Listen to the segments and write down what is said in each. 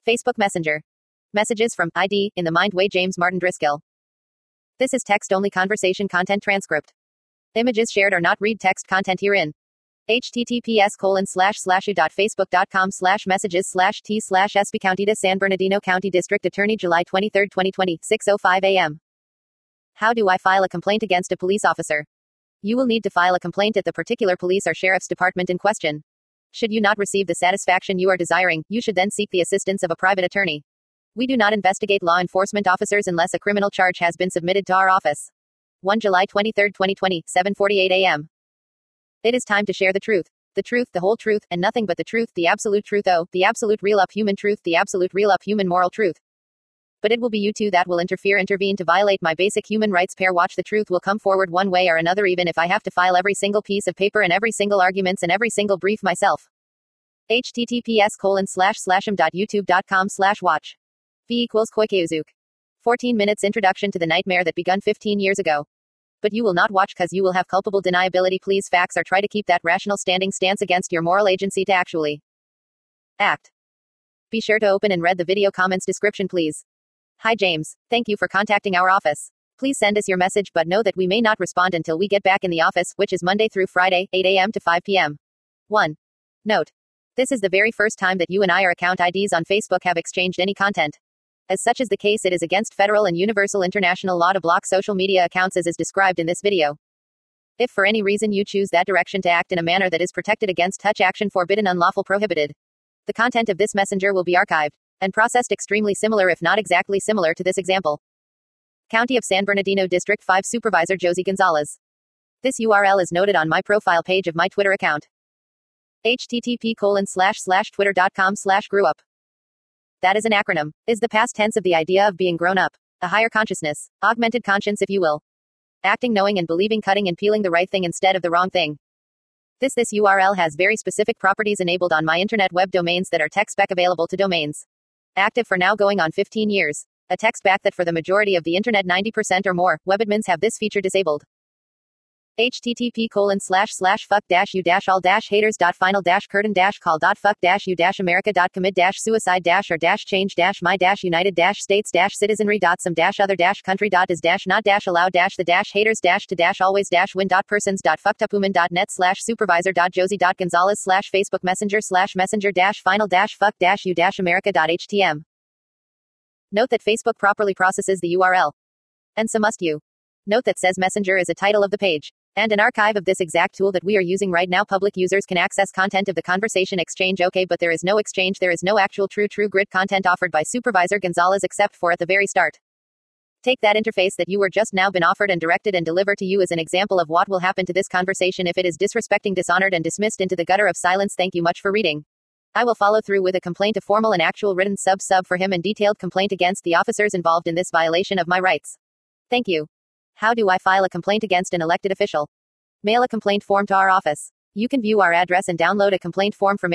Facebook Messenger. Messages from ID in the Mind Way James Martin Driscoll. This is text-only conversation content transcript. Images shared are not read text content herein. https://u.facebook.com/messages/t/sb County de San Bernardino County District Attorney July 23, 2020, 6:05 a.m. How do I file a complaint against a police officer? You will need to file a complaint at the particular police or sheriff's department in question. Should you not receive the satisfaction you are desiring, you should then seek the assistance of a private attorney. We do not investigate law enforcement officers unless a criminal charge has been submitted to our office. 1 July 23, 2020, 7:48 a.m. It is time to share the truth, the whole truth, and nothing but the truth, the absolute truth, the absolute real up human truth, the absolute real up human moral truth. But it will be you two that will intervene to violate my basic human rights. Pair watch. The truth will come forward one way or another, even if I have to file every single piece of paper and every single arguments and every single brief myself. https://m.youtube.com/watch. V equals Koikeuzuk. 14 minutes introduction to the nightmare that begun 15 years ago. But you will not watch cause you will have culpable deniability. Please fax or try to keep that rational standing stance against your moral agency to actually act. Be sure to open and read the video comments description please. Hi James, thank you for contacting our office. Please send us your message but know that we may not respond until we get back in the office, which is Monday through Friday, 8 a.m. to 5 p.m. 1. Note. This is the very first time that you and I or account IDs on Facebook have exchanged any content. As such is the case, it is against federal and universal international law to block social media accounts as is described in this video. If for any reason you choose that direction to act in a manner that is protected against such action, forbidden, unlawful, prohibited, the content of this messenger will be archived and processed extremely similar if not exactly similar to this example. County of San Bernardino District 5 Supervisor Josie Gonzalez. This URL is noted on my profile page of my Twitter account. http://twitter.com/grewup. That is an acronym. Is the past tense of the idea of being grown up. A higher consciousness. Augmented conscience if you will. Acting, knowing and believing, cutting and peeling the right thing instead of the wrong thing. This URL has very specific properties enabled on my internet web domains that are tech spec available to domains. Active for now going on 15 years. A tech spec that for the majority of the internet 90% or more, web admins have this feature disabled. http://fuck-u-all-haters.final-curtain-some-other-country.is-not-allowed-the-haters-to-des-always-win.persons.fuck-up-women.net/supervisor.josie.gonzalez/facebook messenger/messenger-final-fuck-u-america.htm. Note that Facebook properly processes the URL. And so must you. Note that says messenger is a title of the page. And an archive of this exact tool that we are using right now. Public users can access content of the conversation exchange. Okay, but there is no exchange. There is no actual true grid content offered by Supervisor Gonzalez except for at the very start. Take that interface that you were just now been offered and directed and deliver to you as an example of what will happen to this conversation if it is disrespecting, dishonored, and dismissed into the gutter of silence. Thank you much for reading. I will follow through with a complaint, a formal and actual written sub for him, and detailed complaint against the officers involved in this violation of my rights. Thank you. How do I file a complaint against an elected official? Mail a complaint form to our office. You can view our address and download a complaint form from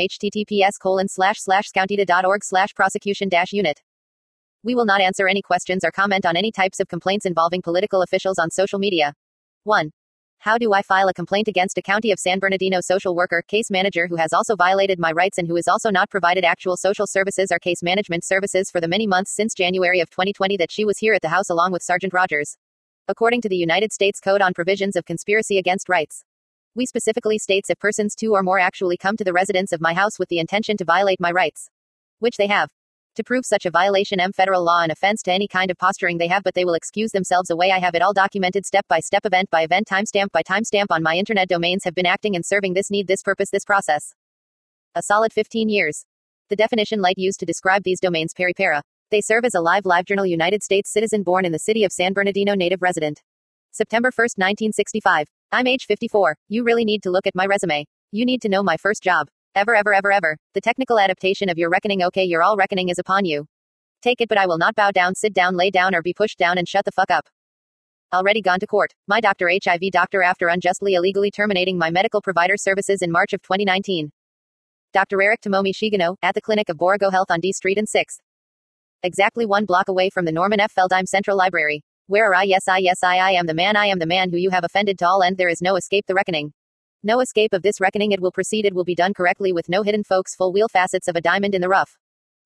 https://scountida.org/prosecution-unit. We will not answer any questions or comment on any types of complaints involving political officials on social media. 1. How do I file a complaint against a County of San Bernardino social worker, case manager who has also violated my rights and who is also not provided actual social services or case management services for the many months since January of 2020 that she was here at the house along with Sergeant Rogers? According to the United States Code on Provisions of Conspiracy Against Rights, we specifically states if persons two or more actually come to the residence of my house with the intention to violate my rights, which they have. To prove such a violation, federal law, an offense to any kind of posturing they have, but they will excuse themselves away. I have it all documented step by step, event by event, timestamp by timestamp on my internet domains, have been acting and serving this need, this purpose, this process. A solid 15 years. The definition light used to describe these domains, peripera. They serve as a live journal, United States citizen born in the city of San Bernardino, native resident. September 1, 1965. I'm age 54. You really need to look at my resume. You need to know my first job. Ever. The technical adaptation of your reckoning. Okay, your all reckoning is upon you. Take it, but I will not bow down, sit down, lay down, or be pushed down, and shut the fuck up. Already gone to court. My Dr. HIV doctor after unjustly illegally terminating my medical provider services in March of 2019. Dr. Eric Tomomi Shigano, at the clinic of Borigo Health on D Street and 6th. Exactly 1 block away from the Norman F. Feldheim Central Library. Where are I? Yes, I am the man who you have offended to all end. There is no escape the reckoning. No escape of this reckoning. It will proceed. It will be done correctly with no hidden folks. Full wheel facets of a diamond in the rough.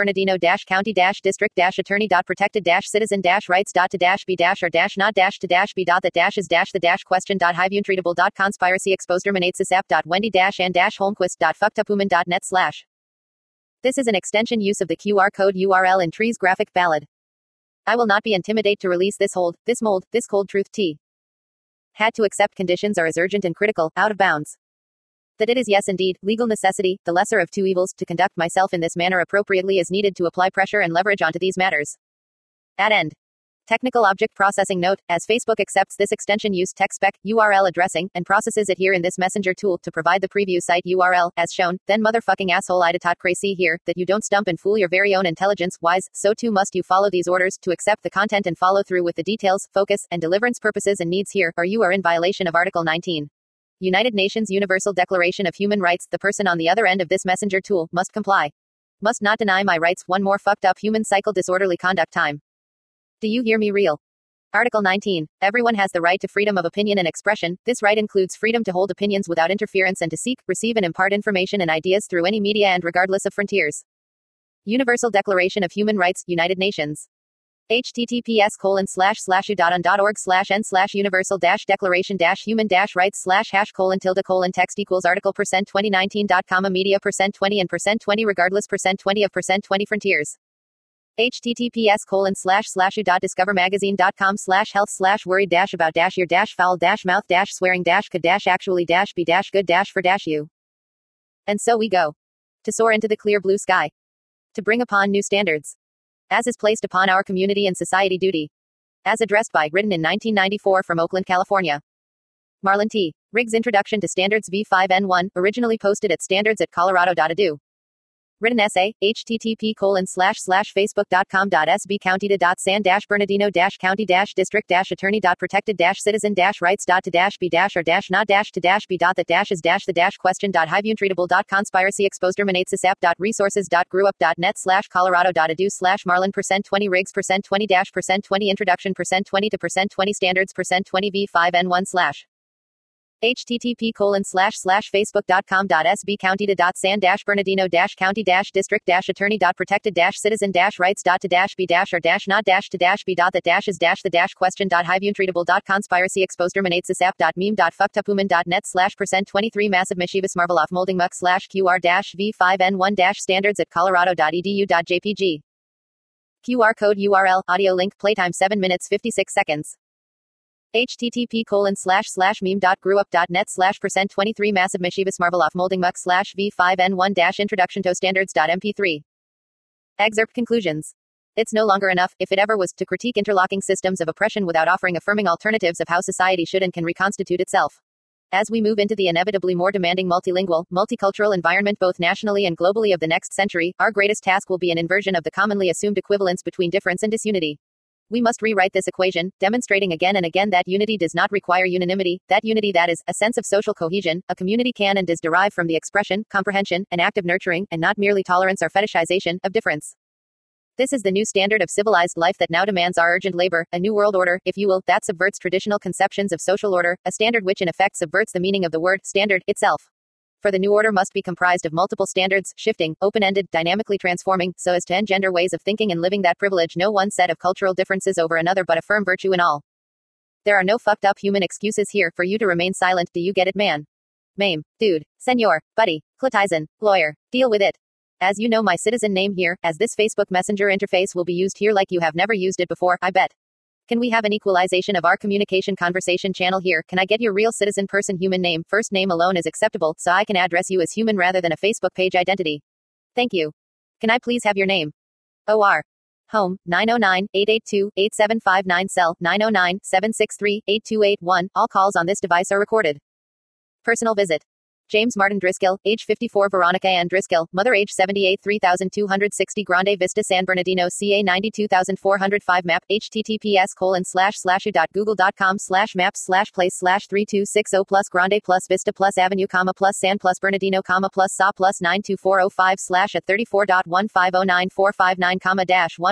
Bernardino County District Attorney Protected Citizen Rights to be or not to be that is the question highview Wendy and holmquist.fuckedupuman.net / This is an extension use of the QR code URL in Tree's graphic ballad. I will not be intimidated to release this mold, this cold truth tea. Had to accept conditions are as urgent and critical, out of bounds. That it is yes indeed, legal necessity, the lesser of two evils, to conduct myself in this manner appropriately is needed to apply pressure and leverage onto these matters. At end. Technical object processing note, as Facebook accepts this extension use text spec, URL addressing, and processes it here in this messenger tool to provide the preview site URL, as shown, then motherfucking asshole Ida tot crazy here, that you don't stump and fool your very own intelligence, wise, so too must you follow these orders to accept the content and follow through with the details, focus, and deliverance purposes and needs here, or you are in violation of Article 19. United Nations Universal Declaration of Human Rights. The person on the other end of this messenger tool must comply. Must not deny my rights. One more fucked up human cycle disorderly conduct time. Do you hear me real? Article 19. Everyone has the right to freedom of opinion and expression. This right includes freedom to hold opinions without interference and to seek, receive and impart information and ideas through any media and regardless of frontiers. Universal Declaration of Human Rights, United Nations. https://un/universal-declaration-human-rights/text = article%2019.com media %20 and %20 regardless %20 of %20 frontiers. https://u.discovermagazine.com/health/worried-about-your-foul-weird-about-actually-be-good-for-you. And so we go. To soar into the clear blue sky. To bring upon new standards. as is placed upon our community and society duty. As addressed by, written in 1994 from Oakland, California. Marlon T. Riggs Introduction to Standards V5N1, originally posted at standards@colorado.edu. Written essay, http://facebook.com.sb-country-distinct-city.protected-citizen-rights.to-be-dash or -not-to-dash-be.the-dash-is-the-dash-the-dash question.hiveunitreatable.conspiracy-exposure-minates-the-sap.resources.group.net/colorado.edu/marlon%20 http://facebook.com.sb-country-distinct-city.protected-citizen-rights.to-be-dash or -not-to-dash-be.the-dash-is-the-dash-the-dash question.hiveunitreatable.conspiracy-exposure-minates-the-sap.meme.fucktuphuman.net/%23 massive-mischievous-marvel-off-molding-muck/qr-v5n1-standards@colorado.edu.jpg. QR code URL, audio link, playtime 7 minutes 56 seconds. http://meme.grewup.net/%23 massive-mischievous-marvel-off-molding-muck/v5n1-introduction to standards.mp3. Excerpt conclusions. It's no longer enough, if it ever was, to critique interlocking systems of oppression without offering affirming alternatives of how society should and can reconstitute itself. As we move into the inevitably more demanding multilingual, multicultural environment both nationally and globally of the next century, our greatest task will be an inversion of the commonly assumed equivalence between difference and disunity. We must rewrite this equation, demonstrating again and again that unity does not require unanimity, that unity, that is, a sense of social cohesion, a community, can and does derive from the expression, comprehension, and active nurturing, and not merely tolerance or fetishization, of difference. This is the new standard of civilized life that now demands our urgent labor, a new world order, if you will, that subverts traditional conceptions of social order, a standard which in effect subverts the meaning of the word standard itself. For the new order must be comprised of multiple standards, shifting, open-ended, dynamically transforming, so as to engender ways of thinking and living that privilege no one set of cultural differences over another but affirm virtue in all. There are no fucked up human excuses here for you to remain silent. Do you get it, man? Mame, dude, senor, buddy, Cletizen, lawyer, deal with it. As you know my citizen name here, as this Facebook Messenger interface will be used here like you have never used it before, I bet. Can we have an equalization of our communication conversation channel here? Can I get your real citizen person human name? First name alone is acceptable, so I can address you as human rather than a Facebook page identity. Thank you. Can I please have your name? OR. Home, 909-882-8759 cell, 909-763-8281. All calls on this device are recorded. Personal visit. James Martin Driscoll, age 54. Veronica Ann Driscoll, mother, age 78. 3260 Grande Vista, San Bernardino, CA 92405 map. https://u.google.com/maps/place/3260 plus Grande plus Vista plus Avenue, plus San plus Bernardino, plus SA plus 92405/34.1509459,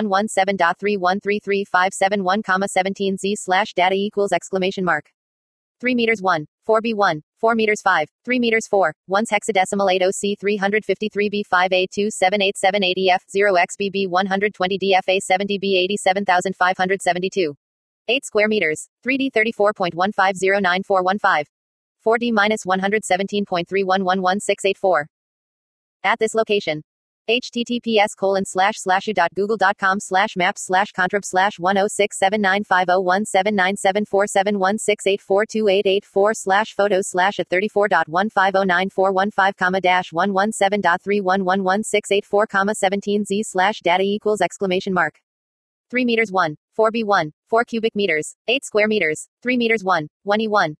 -117.3133571, 17Z/data =! 3 meters 1, 4B1, 4 meters 5, 3 meters 4, 1 hexadecimal 80C 353B5A27878EF 0XBB 120DFA70B 87572. 8 square meters, 3D 34.1509415. 4D -117.3111684. At this location. https://www.google.com/maps/contrib/106795016842884/photos/at34.1509415,10Z/data =! 3 meters 1, 4B1, 4 cubic meters, 8 square meters, 3 meters 1, 1E1.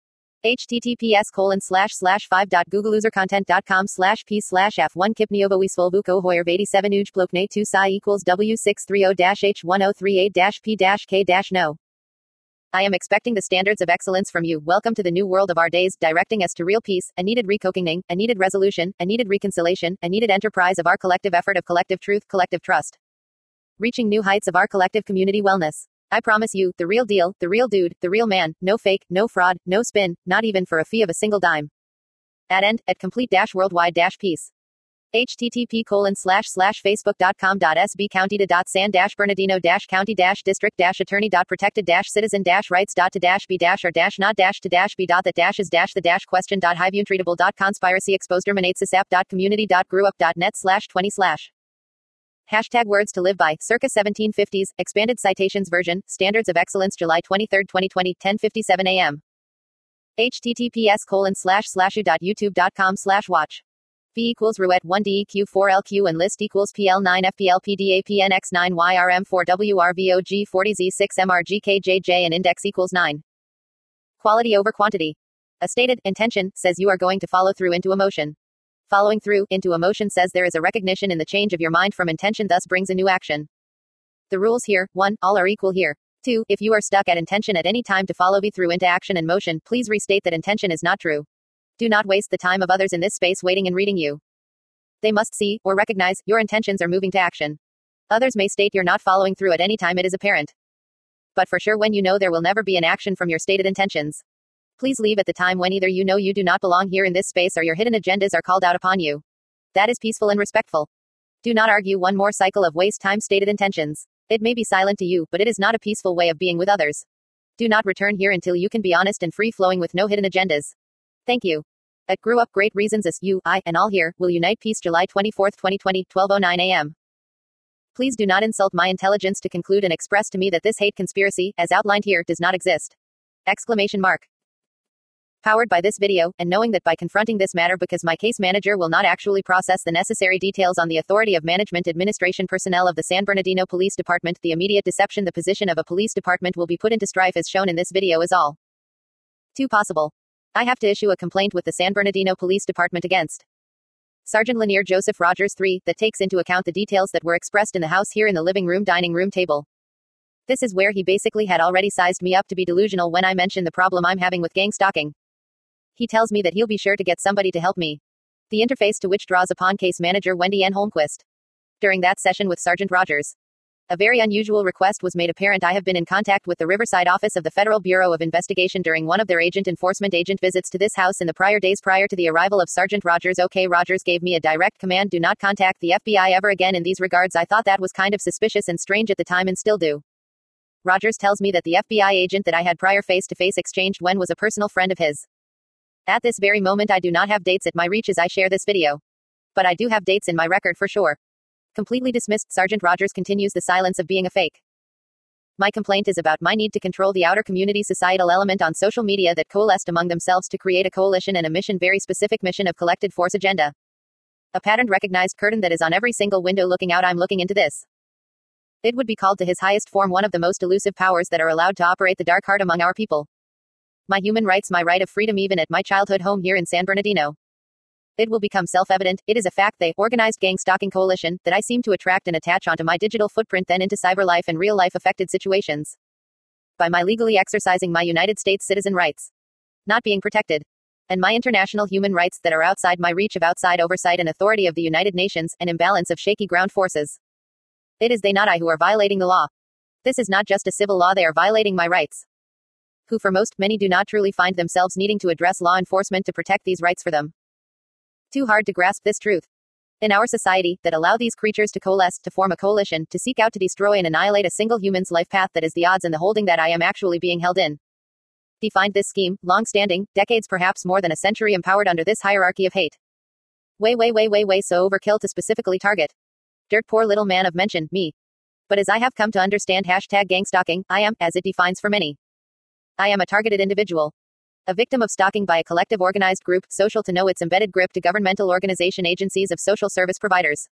https://5.googleusercontent.com/p/f1 kipniovoisvolvuko hoyer 87 ujblokne 2 psi equals W630-H1038-P-K-No. I am expecting the standards of excellence from you. Welcome to the new world of our days, directing us to real peace, a needed recocooning, a needed resolution, a needed reconciliation, a needed enterprise of our collective effort of collective truth, collective trust. Reaching new heights of our collective community wellness. I promise you, the real deal, the real dude, the real man, no fake, no fraud, no spin, not even for a fee of a single dime. At end, at complete-worldwide-peace. http://facebook.com.sb-country-district-attorney.protected-citizen-rights.to-be-dash-or-not-to-dash-be.the-dash-is-the-dash-the-question.hiveunitreatable.conspiracy-exposure-minates-the-sap.community.grewup.net/20/ #words to live by, Circa 1750s, July 23, 2020, 10:57 a.m. https://u.youtube.com/watch V equals roulette 1 DEQ 4 LQ and list equals PL 9 FPL PDA PNX 9 YRM 4 WRVOG 40 Z6 MRG KJJ and index equals 9. Quality over quantity. A stated intention says you are going to follow through into emotion. Following through into emotion says there is a recognition in the change of your mind from intention, thus brings a new action. The rules here: 1. All are equal here. 2. If you are stuck at intention at any time to follow through into action and motion, please restate that intention is not true. Do not waste the time of others in this space waiting and reading you. They must see, or recognize, your intentions are moving to action. Others may state you're not following through at any time it is apparent. But for sure when you know there will never be an action from your stated intentions. Please leave at the time when either you know you do not belong here in this space or your hidden agendas are called out upon you. That is peaceful and respectful. Do not argue one more cycle of waste time stated intentions. It may be silent to you, but it is not a peaceful way of being with others. Do not return here until you can be honest and free-flowing with no hidden agendas. Thank you. At Grew Up Great Reasons as you, I, and all here, will unite. Peace. July 24, 2020, 12:09 a.m. Please do not insult my intelligence to conclude and express to me that this hate conspiracy, as outlined here, does not exist. Exclamation mark. Powered by this video, and knowing that by confronting this matter because my case manager will not actually process the necessary details on the authority of management administration personnel of the San Bernardino Police Department, the immediate deception the position of a police department will be put into strife as shown in this video is all too possible. I have to issue a complaint with the San Bernardino Police Department against Sergeant Lanier Joseph Rogers 3, that takes into account the details that were expressed in the house here in the living room dining room table. This is where he basically had already sized me up to be delusional when I mentioned the problem I'm having with gang stalking. He tells me that he'll be sure to get somebody to help me. The interface to which draws upon case manager Wendy N. Holmquist. During that session with Sergeant Rogers, a very unusual request was made apparent. I have been in contact with the Riverside office of the Federal Bureau of Investigation during one of their agent enforcement agent visits to this house in the prior days prior to the arrival of Sergeant Rogers. OK, Rogers gave me a direct command: do not contact the FBI ever again in these regards. I thought that was kind of suspicious and strange at the time and still do. Rogers tells me that the FBI agent that I had prior face-to-face exchanged when was a personal friend of his. At this very moment I do not have dates at my reach as I share this video. But I do have dates in my record for sure. Completely dismissed. Sergeant Rogers continues the silence of being a fake. My complaint is about my need to control the outer community societal element on social media that coalesced among themselves to create a coalition and a mission, very specific mission of collected force agenda. A patterned recognized curtain that is on every single window looking out. I'm looking into this. It would be called to his highest form one of the most elusive powers that are allowed to operate the dark heart among our people. My human rights, my right of freedom even at my childhood home here in San Bernardino. It will become self-evident, it is a fact, they, organized gang stalking coalition, that I seem to attract and attach onto my digital footprint then into cyber life and real life affected situations. By my legally exercising my United States citizen rights. Not being protected. And my international human rights that are outside my reach of outside oversight and authority of the United Nations, an imbalance of shaky ground forces. It is they not I who are violating the law. This is not just a civil law, they are violating my rights. Who for most, many do not truly find themselves needing to address law enforcement to protect these rights for them. Too hard to grasp this truth. In our society, that allow these creatures to coalesce, to form a coalition, to seek out to destroy and annihilate a single human's life path, that is the odds and the holding that I am actually being held in. Defined this scheme, long-standing, decades perhaps more than a century empowered under this hierarchy of hate. Way so overkill to specifically target. Dirt poor little man of mention, me. But as I have come to understand #gang stalking, I am, as it defines for many. I am a targeted individual. A victim of stalking by a collective organized group, social to know its embedded grip to governmental organization agencies of social service providers.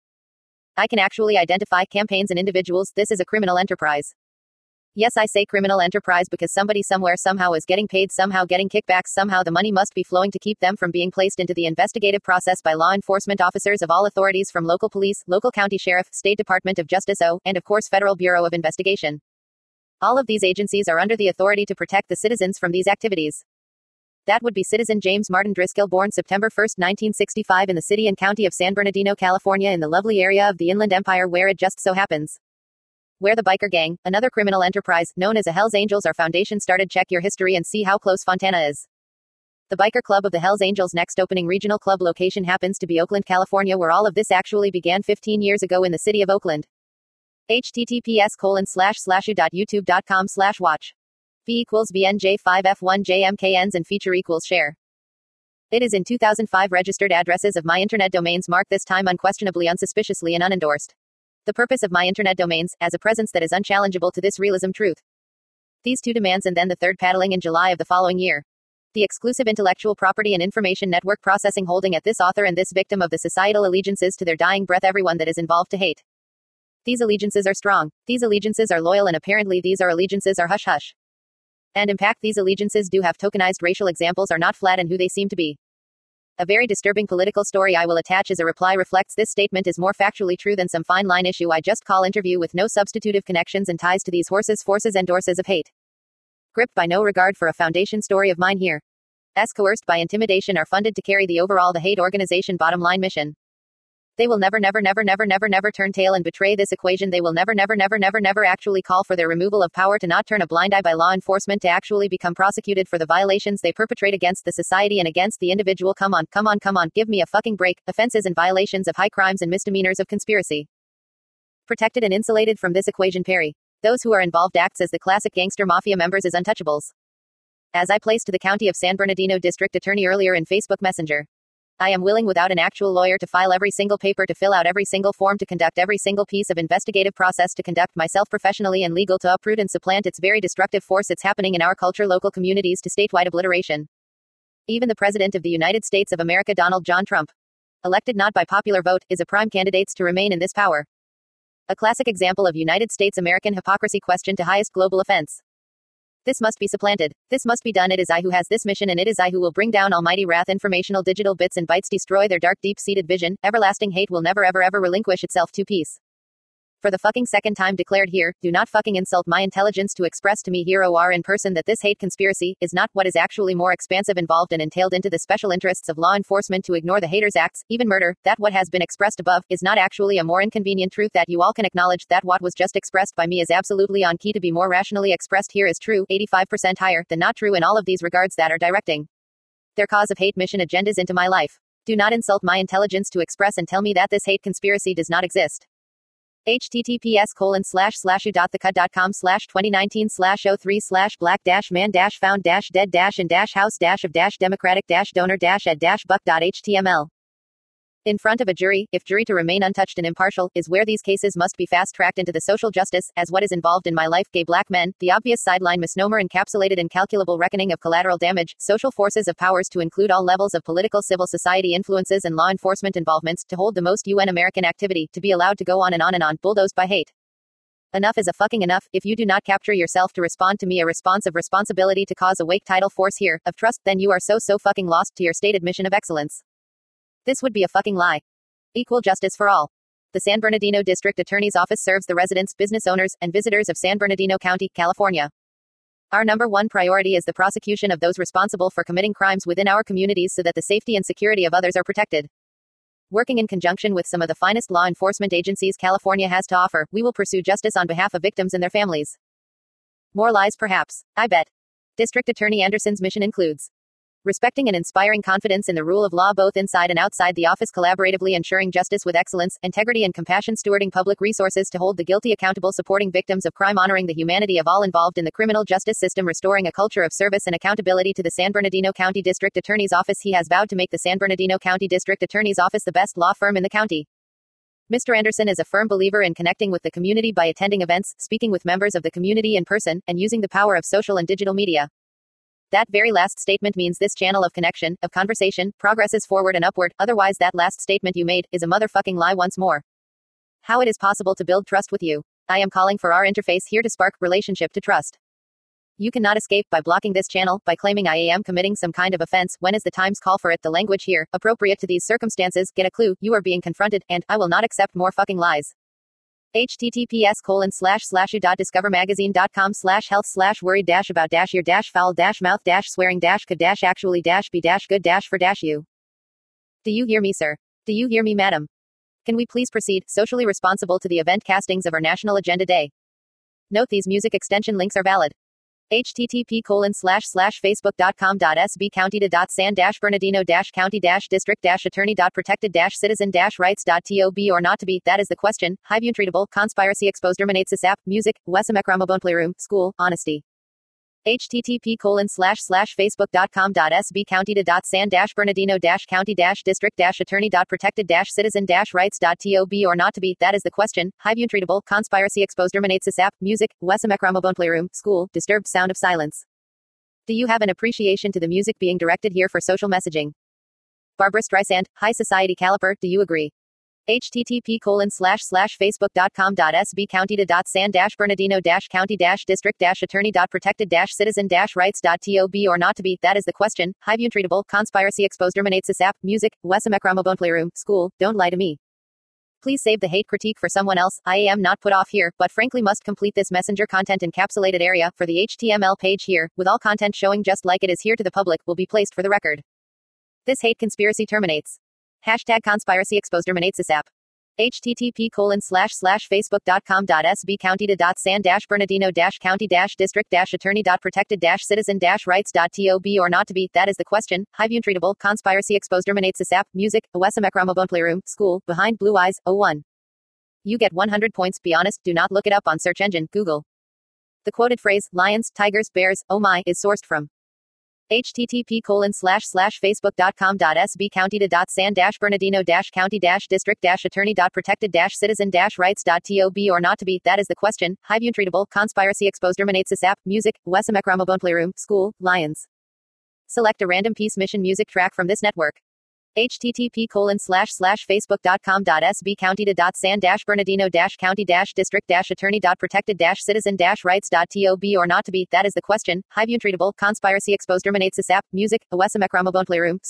I can actually identify campaigns and individuals. This is a criminal enterprise. Yes, I say criminal enterprise because somebody somewhere somehow is getting paid, somehow getting kickbacks, somehow the money must be flowing to keep them from being placed into the investigative process by law enforcement officers of all authorities from local police, local county sheriff, State Department of Justice, and of course Federal Bureau of Investigation. All of these agencies are under the authority to protect the citizens from these activities. That would be Citizen James Martin Driscoll, born September 1, 1965 in the city and county of San Bernardino, California, in the lovely area of the Inland Empire where it just so happens. Where the biker gang, another criminal enterprise, known as the Hells Angels, our foundation started. Check your history and see how close Fontana is. The biker club of the Hells Angels' next opening regional club location happens to be Oakland, California, where all of this actually began 15 years ago in the city of Oakland. https://u.youtube.com/watch. V equals VNJ5F1JMKNs and feature equals share. It is in 2005 registered addresses of my internet domains marked this time unquestionably, unsuspiciously, and unendorsed. The purpose of my internet domains, as a presence that is unchallengeable to this realism truth. These two demands and then the third paddling in July of the following year. The exclusive intellectual property and information network processing holding at this author and this victim of the societal allegiances to their dying breath everyone that is involved to hate. These allegiances are strong. These allegiances are loyal and apparently these are allegiances are hush-hush. And impact these allegiances do have tokenized racial examples are not flat and who they seem to be. A very disturbing political story I will attach as a reply reflects this statement is more factually true than some fine line issue I just call interview with no substitutive connections and ties to these horses forces and horses of hate. Gripped by no regard for a foundation story of mine here. As coerced by intimidation are funded to carry the overall the hate organization bottom line mission. They will never turn tail and betray this equation. They will never actually call for their removal of power to not turn a blind eye by law enforcement to actually become prosecuted for the violations they perpetrate against the society and against the individual. Come on, give me a fucking break. Offenses and violations of high crimes and misdemeanors of conspiracy. Protected and insulated from this equation Perry. Those who are involved acts as the classic gangster mafia members as untouchables. As I placed to the County of San Bernardino District Attorney earlier in Facebook Messenger. I am willing without an actual lawyer to file every single paper to fill out every single form to conduct every single piece of investigative process to conduct myself professionally and legal to uproot and supplant its very destructive force it's happening in our culture local communities to statewide obliteration. Even the President of the United States of America Donald John Trump, elected not by popular vote, is a prime candidate to remain in this power. A classic example of United States American hypocrisy question to highest global offense. This must be supplanted. This must be done. It is I who has this mission and it is I who will bring down almighty wrath. Informational digital bits and bytes destroy their dark deep-seated vision. Everlasting hate will never relinquish itself to peace. For the fucking second time declared here, do not fucking insult my intelligence to express to me here or in person that this hate conspiracy is not what is actually more expansive involved and entailed into the special interests of law enforcement to ignore the haters' acts, even murder, that what has been expressed above is not actually a more inconvenient truth that you all can acknowledge that what was just expressed by me is absolutely on key to be more rationally expressed here is true, 85% higher than not true in all of these regards that are directing their cause of hate mission agendas into my life. Do not insult my intelligence to express and tell me that this hate conspiracy does not exist. https://u.thecud.com/2019/03/black-man-found-dead-of-democratic-donor-ed-buck.html. In front of a jury, if jury to remain untouched and impartial, is where these cases must be fast-tracked into the social justice, as what is involved in my life, gay black men, the obvious sideline misnomer encapsulated incalculable reckoning of collateral damage, social forces of powers to include all levels of political civil society influences and law enforcement involvements, to hold the most UN American activity, to be allowed to go on, bulldozed by hate. Enough is a fucking enough. If you do not capture yourself to respond to me a response of responsibility to cause awake tidal force here, of trust, then you are so fucking lost to your stated mission of excellence. This would be a fucking lie. Equal justice for all. The San Bernardino District Attorney's Office serves the residents, business owners, and visitors of San Bernardino County, California. Our number one priority is the prosecution of those responsible for committing crimes within our communities so that the safety and security of others are protected. Working in conjunction with some of the finest law enforcement agencies California has to offer, we will pursue justice on behalf of victims and their families. More lies perhaps. I bet. District Attorney Anderson's mission includes respecting and inspiring confidence in the rule of law both inside and outside the office, collaboratively ensuring justice with excellence, integrity and compassion, stewarding public resources to hold the guilty accountable, supporting victims of crime, honoring the humanity of all involved in the criminal justice system, restoring a culture of service and accountability to the San Bernardino County District Attorney's Office. He has vowed to make the San Bernardino County District Attorney's Office the best law firm in the county. Mr. Anderson is a firm believer in connecting with the community by attending events, speaking with members of the community in person, and using the power of social and digital media. That very last statement means this channel of connection, of conversation, progresses forward and upward, otherwise that last statement you made is a motherfucking lie once more. How it is possible to build trust with you. I am calling for our interface here to spark relationship to trust. You cannot escape by blocking this channel, by claiming I am committing some kind of offense, when is the times call for it, the language here, appropriate to these circumstances, get a clue, you are being confronted, and I will not accept more fucking lies. https://u.discovermagazine.com/health/worried-about-your-foul-swearing-could-actually-be-good-for-you. Do you hear me, sir? Do you hear me, madam? Can we please proceed, socially responsible to the event castings of our National Agenda Day? Note these music extension links are valid. http://facebook.com.sb-county-san-bernardino-county-district-attorney.protected-citizen-rights.tob or not to be, that is the question. Hive untreatable, conspiracy exposed terminates app, music, wesamekramobone playroom, school, honesty. http://facebook.com.sb-county-san-bernardino-county-district-attorney.protected-citizen-rights.tob or not to be, that is the question. Hive untreatable, conspiracy exposed terminates app, music, wesamekramobone playroom, school, disturbed sound of silence. Do you have an appreciation to the music being directed here for social messaging? Barbara Streisand, High Society Caliper, do you agree? http://facebook.com.sb-county-san-bernardino-county-district-attorney.protected-citizen-rights.tob or not to be, that is the question. Hive treatable, conspiracy exposed dominates this app, music, Wesamekramobone playroom, school, don't lie to me. Please save the hate critique for someone else. I am not put off here, but frankly must complete this messenger content encapsulated area for the HTML page here, with all content showing just like it is here to the public, will be placed for the record. This hate conspiracy terminates. Hashtag conspiracy exposed terminates this app. http://facebook.com.sb-county-san-bernardino-county-district-attorney.protected-citizen-rights.tob or not to be, that is the question. Hive treatable, conspiracy exposed terminates this app, music, Wesamekramobone playroom, school, behind blue eyes, 01. You get 100 points, be honest, do not look it up on search engine, Google. The quoted phrase, lions, tigers, bears, oh my, is sourced from http://facebook.com.sb-county-san-bernardino-county-district-attorney.protected-citizen-rights.tob or not to be, that is the question. Hive treatable, conspiracy exposed terminates this app, music, Wesamekramobone playroom, school, lions. Select a random piece mission music track from this network. http://facebook.com.sb-county-san-bernardino-county-district-attorney.protected-citizen-rights.tob or not to be, that is the question. Hive treatable, conspiracy exposed terminates this app, music, Wesamekramobone playroom,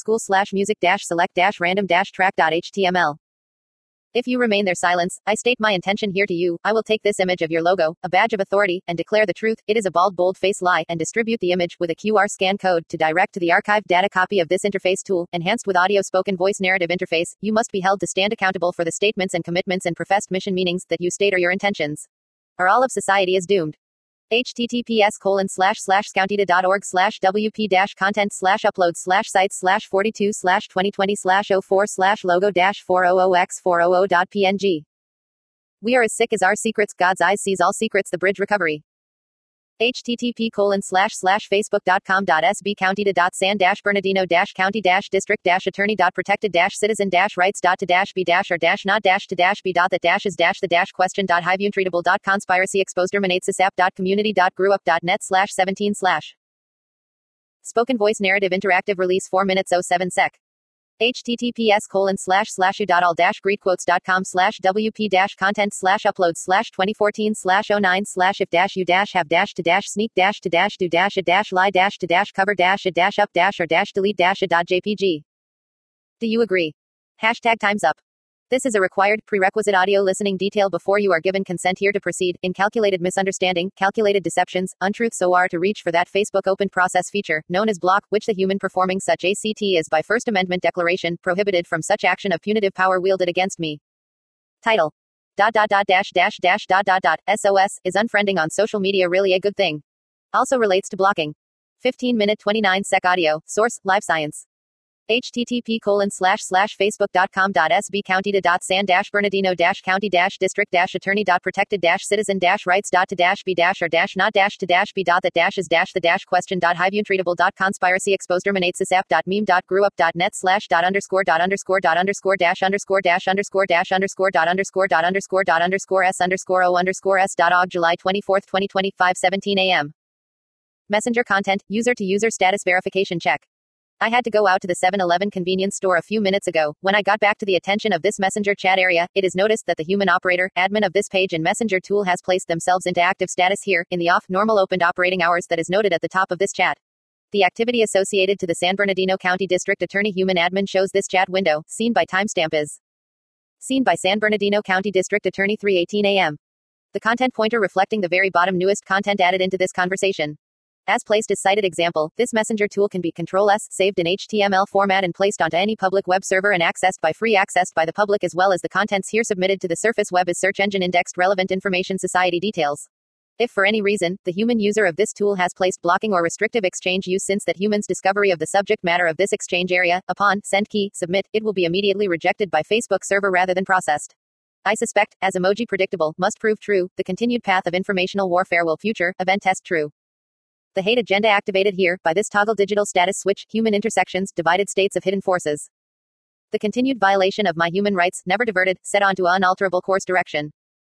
school/music-select-random-track.html. If you remain their silence, I state my intention here to you. I will take this image of your logo, a badge of authority, and declare the truth. It is a bald, bold-faced lie, and distribute the image with a QR scan code to direct to the archived data copy of this interface tool, enhanced with audio spoken voice narrative interface. You must be held to stand accountable for the statements and commitments and professed mission meanings that you state or your intentions. Or all of society is doomed. https://scounty.org/wp-content/upload/sites/42/2020/04/logo-400x400.png. We are as sick as our secrets. God's eyes sees all secrets. The bridge recovery. http://facebook.com.sb-county-san-bernardino-county-district-attorney.protected-citizen-rights.to-be-the-is or-not-to-be is the community.grewup.net/17/. Spoken voice narrative interactive release 4 minutes 07 sec. https://shoot.all-greekquotes.com/wp-content/upload/2014/09/if-you-have-to-do-if-or-delete-a.jpg. Do you agree? Hashtag time's up. This is a required, prerequisite audio listening detail before you are given consent here to proceed. In calculated misunderstanding, calculated deceptions, untruths or to reach for that Facebook open process feature, known as block, which the human performing such ACT is by First Amendment declaration, prohibited from such action of punitive power wielded against me. Title. SOS, is unfriending on social media really a good thing? Also relates to blocking. 15-minute 29 sec audio, source, Live Science. http://facebook.com.sb-county-district-attorney.protected-citizen-rights.to-be-the-is-or-not-to-be-the-is-be.the-is-the-question.hive treatable.conspiracy-exposed-terminates-this-app.meme.grewup.net/__s_o_s.org July 24, 2025 17 a.m. Messenger content, user-to-user status verification check. I had to go out to the 7-Eleven convenience store a few minutes ago. When I got back to the attention of this Messenger chat area, it is noticed that the human operator, admin of this page and Messenger tool has placed themselves into active status here, in the off-normal opened operating hours that is noted at the top of this chat. The activity associated to the San Bernardino County District Attorney human admin shows this chat window, seen by timestamp is seen by San Bernardino County District Attorney 3:18 a.m. The content pointer reflecting the very bottom newest content added into this conversation. As placed as cited example, this messenger tool can be Ctrl+S, saved in HTML format and placed onto any public web server and accessed by the public as well as the contents here submitted to the surface web as search engine indexed relevant information society details. If for any reason, the human user of this tool has placed blocking or restrictive exchange use since that human's discovery of the subject matter of this exchange area, upon send key, submit, it will be immediately rejected by Facebook server rather than processed. I suspect, as emoji predictable, must prove true, the continued path of informational warfare will future, event test true. The hate agenda activated here, by this toggle digital status switch, human intersections, divided states of hidden forces. The continued violation of my human rights, never diverted, set onto unalterable course direction.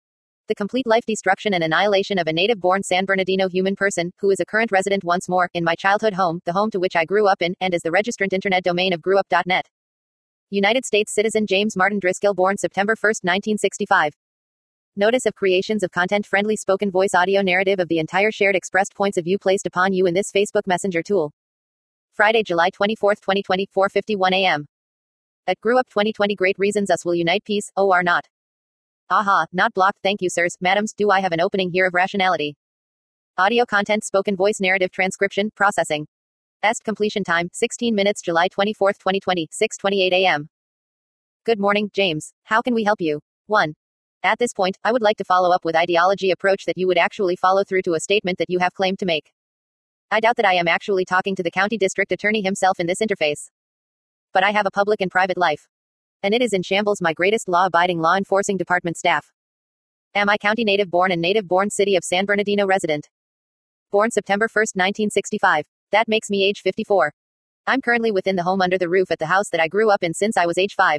The complete life destruction and annihilation of a native-born San Bernardino human person, who is a current resident once more, in my childhood home, the home to which I grew up in, and is the registrant internet domain of grewup.net. United States citizen James Martin Driscoll, born September 1, 1965. Notice of creations of content-friendly spoken voice audio narrative of the entire shared expressed points of view placed upon you in this Facebook Messenger tool. Friday, July 24, 2020, 4:51 a.m. At GrewUp 2020, great reasons us will unite. Peace, or not. Aha, not blocked. Thank you, sirs, madams. Do I have an opening here of rationality? Audio content, spoken voice narrative transcription, processing. Est completion time, 16 minutes, July 24, 2020, 6:28 a.m. Good morning, James. How can we help you? 1. At this point, I would like to follow up with ideology approach that you would actually follow through to a statement that you have claimed to make. I doubt that I am actually talking to the county district attorney himself in this interface. But I have a public and private life. And it is in shambles, my greatest law-abiding law enforcing department staff. Am I county native born and native born city of San Bernardino resident? Born September 1, 1965. That makes me age 54. I'm currently within the home under the roof at the house that I grew up in since I was age 5.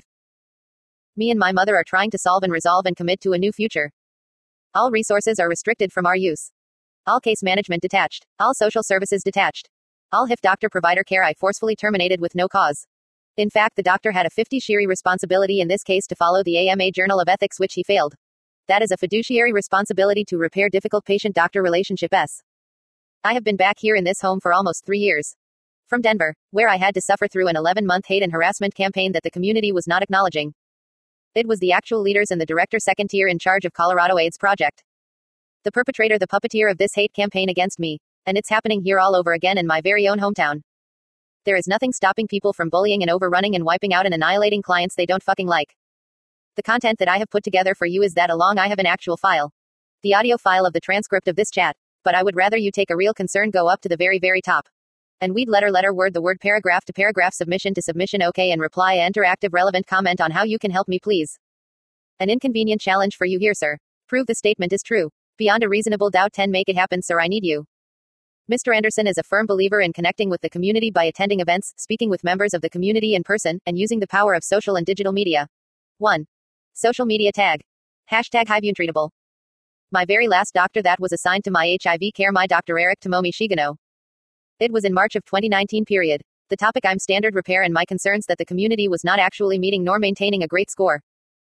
Me and my mother are trying to solve and resolve and commit to a new future. All resources are restricted from our use. All case management detached. All social services detached. All HIF doctor provider care I forcefully terminated with no cause. In fact, the doctor had a 50 shiri responsibility in this case to follow the AMA Journal of Ethics, which he failed. That is a fiduciary responsibility to repair difficult patient-doctor relationships. I have been back here in this home for almost 3 years. From Denver, where I had to suffer through an 11-month hate and harassment campaign that the community was not acknowledging. It was the actual leaders and the director second tier in charge of Colorado AIDS Project. The perpetrator, the puppeteer of this hate campaign against me. And it's happening here all over again in my very own hometown. There is nothing stopping people from bullying and overrunning and wiping out and annihilating clients they don't fucking like. The content that I have put together for you is that along I have an actual file. The audio file of the transcript of this chat. But I would rather you take a real concern, go up to the very, very top. And we'd letter, word, the word, paragraph to paragraph, submission to submission, okay, and reply, interactive, relevant comment on how you can help me, please. An inconvenient challenge for you here, sir. Prove the statement is true. Beyond a reasonable doubt. 10. Make it happen, sir. I need you. Mr. Anderson is a firm believer in connecting with the community by attending events, speaking with members of the community in person, and using the power of social and digital media. 1. Social media tag. Hashtag HIVUntreatable. My very last doctor that was assigned to my HIV care, my Dr. Eric Tomomi Shigano. It was in March of 2019 period. The topic I'm standard repair and my concerns that the community was not actually meeting nor maintaining a great score.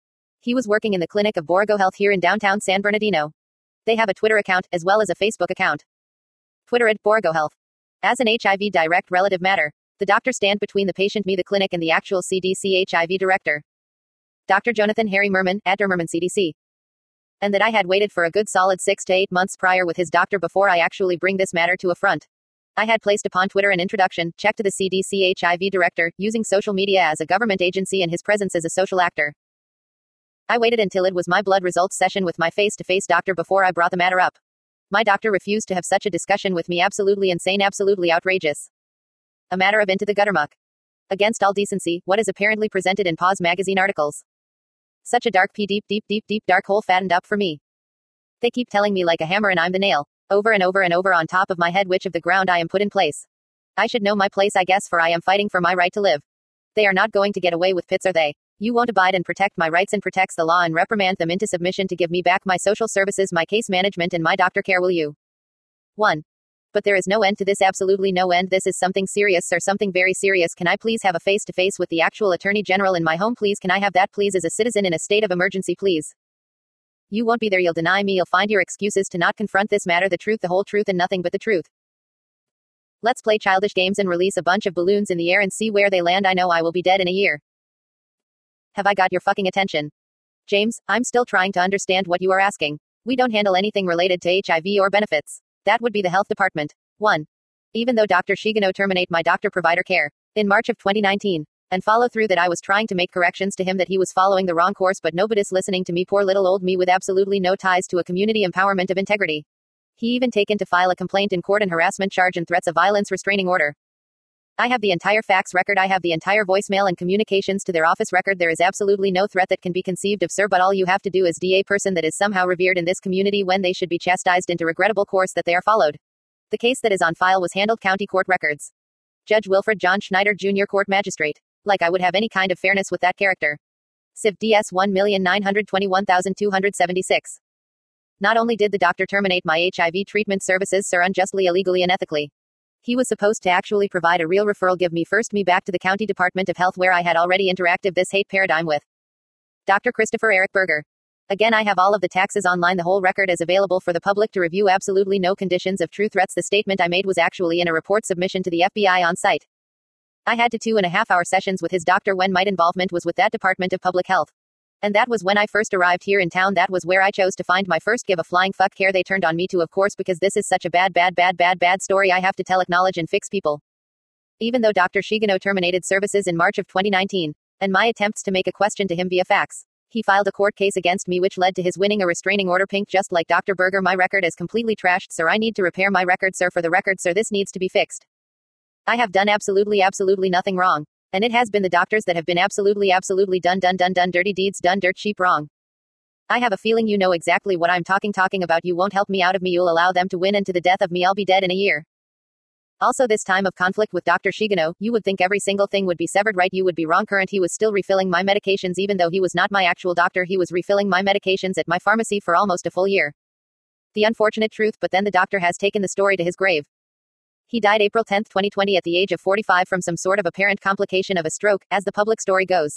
He was working in the clinic of Borrego Health here in downtown San Bernardino. They have a Twitter account, as well as a Facebook account. Twitter at Borrego Health. As an HIV direct relative matter, the doctor stand between the patient, me, the clinic, and the actual CDC HIV director. Dr. Jonathan Harry Merman, at Merman CDC. And that I had waited for a good solid 6 to 8 months prior with his doctor before I actually bring this matter to a front. I had placed upon Twitter an introduction, check to the CDC HIV director, using social media as a government agency and his presence as a social actor. I waited until it was my blood results session with my face-to-face doctor before I brought the matter up. My doctor refused to have such a discussion with me. Absolutely insane, absolutely outrageous. A matter of into the gutter muck. Against all decency, what is apparently presented in Pause magazine articles. Such a dark deep dark hole fattened up for me. They keep telling me like a hammer and I'm the nail. Over and over and over on top of my head, which of the ground I am put in place. I should know my place, I guess, for I am fighting for my right to live. They are not going to get away with pits, are they? You won't abide and protect my rights and protects the law and reprimand them into submission to give me back my social services, my case management, and my doctor care, will you? 1. But there is no end to this, absolutely no end. This is something serious, sir, something very serious. Can I please have a face-to-face with the actual attorney general in my home, please? Can I have that, please, as a citizen in a state of emergency, please? You won't be there, you'll deny me, you'll find your excuses to not confront this matter, the truth, the whole truth, and nothing but the truth. Let's play childish games and release a bunch of balloons in the air and see where they land. I know I will be dead in a year. Have I got your fucking attention? James, I'm still trying to understand what you are asking. We don't handle anything related to HIV or benefits. That would be the health department. 1. Even though Dr. Shigano terminate my doctor provider care in March of 2019, and follow through that I was trying to make corrections to him that he was following the wrong course, but nobody's listening to me, poor little old me with absolutely no ties to a community empowerment of integrity. He even taken to file a complaint in court and harassment charge and threats of violence restraining order. I have the entire fax record, I have the entire voicemail and communications to their office record. There is absolutely no threat that can be conceived of, sir, but all you have to do is be a person that is somehow revered in this community when they should be chastised into regrettable course that they are followed. The case that is on file was handled county court records. Judge Wilfred John Schneider, Jr., Court Magistrate. Like I would have any kind of fairness with that character. Civ DS 1,921,276. Not only did the doctor terminate my HIV treatment services, sir, unjustly, illegally, and ethically, he was supposed to actually provide a real referral, give me back to the County Department of Health where I had already interacted this hate paradigm with Dr. Christopher Eric Berger. Again, I have all of the taxes online. The whole record is available for the public to review. Absolutely no conditions of truth threats. The statement I made was actually in a report submission to the FBI on site. I had 2.5-hour sessions with his doctor when my involvement was with that Department of Public Health. And that was when I first arrived here in town. That was where I chose to find my first give a flying fuck care they turned on me too, of course, because this is such a bad story I have to tell, acknowledge, and fix people. Even though Dr. Shigeno terminated services in March of 2019, and my attempts to make a question to him via fax, he filed a court case against me which led to his winning a restraining order. Pink, just like Dr. Berger, my record is completely trashed, sir. I need to repair my record, sir. For the record, sir, this needs to be fixed. I have done absolutely nothing wrong. And it has been the doctors that have been absolutely done dirty deeds, done dirt cheap wrong. I have a feeling you know exactly what I'm talking about. You won't help me out of me. You'll allow them to win, and to the death of me I'll be dead in a year. Also, this time of conflict with Dr. Shigeno, you would think every single thing would be severed, right? You would be wrong. Current, he was still refilling my medications even though he was not my actual doctor. He was refilling my medications at my pharmacy for almost a full year. The unfortunate truth, but then the doctor has taken the story to his grave. He died April 10, 2020 at the age of 45 from some sort of apparent complication of a stroke, as the public story goes.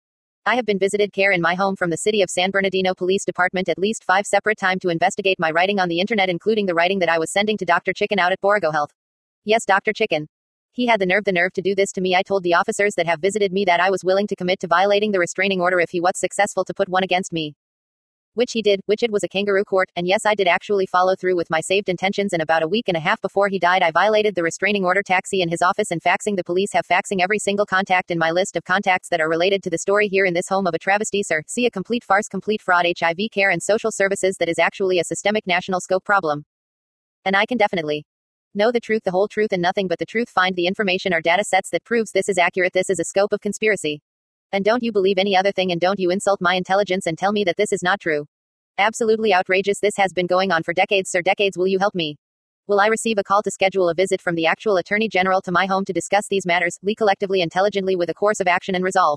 I have been visited care in my home from the City of San Bernardino Police Department at least 5 separate times to investigate my writing on the internet, including the writing that I was sending to Dr. Chicken out at Borigo Health. Yes, Dr. Chicken. He had the nerve to do this to me. I told the officers that have visited me that I was willing to commit to violating the restraining order if he was successful to put one against me. Which he did, which it was a kangaroo court, and yes, I did actually follow through with my saved intentions, and about a week and a half before he died I violated the restraining order. Taxi in his office and faxing. The police have faxing every single contact in my list of contacts that are related to the story here in this home of a travesty, sir. See, a complete farce, complete fraud. HIV care and social services that is actually a systemic national scope problem. And I can definitely know the truth, the whole truth, and nothing but the truth. Find the information or data sets that proves this is accurate. This is a scope of conspiracy. And don't you believe any other thing, and don't you insult my intelligence and tell me that this is not true. Absolutely outrageous. This has been going on for decades, sir. Decades. Will you help me? Will I receive a call to schedule a visit from the actual Attorney General to my home to discuss these matters, collectively, intelligently, with a course of action and resolve?